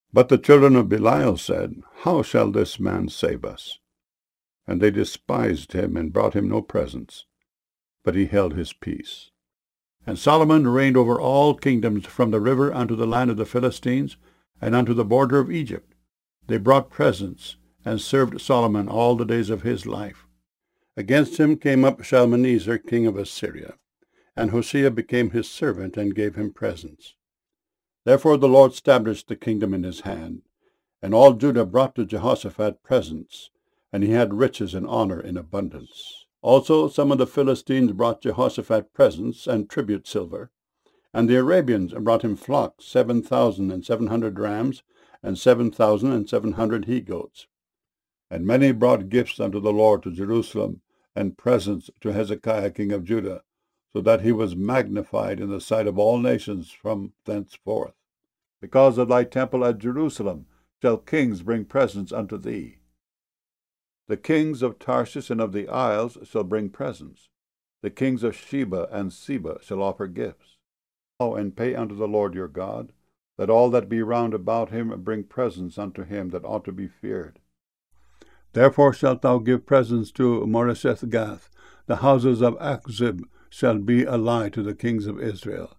But the children of Belial said, How shall this man save us? And they despised him, and brought him no presents. But he held his peace. And Solomon reigned over all kingdoms, from the river unto the land of the Philistines, and unto the border of Egypt. They brought presents, and served Solomon all the days of his life. Against him came up Shalmaneser, king of Assyria, and Hosea became his servant, and gave him presents. Therefore the Lord established the kingdom in his hand, and all Judah brought to Jehoshaphat presents, and he had riches and honor in abundance. Also some of the Philistines brought Jehoshaphat presents and tribute silver, and the Arabians brought him flocks, 7,700 rams, and 7,700 he-goats. And many brought gifts unto the Lord to Jerusalem, and presents to Hezekiah king of Judah, so that he was magnified in the sight of all nations from thenceforth. Because of thy temple at Jerusalem shall kings bring presents unto thee. The kings of Tarshish and of the isles shall bring presents. The kings of Sheba and Seba shall offer gifts. Go and pay unto the Lord your God, that all that be round about him bring presents unto him that ought to be feared. Therefore shalt thou give presents to Moresheth-Gath. The houses of Achzib shall be a lie to the kings of Israel.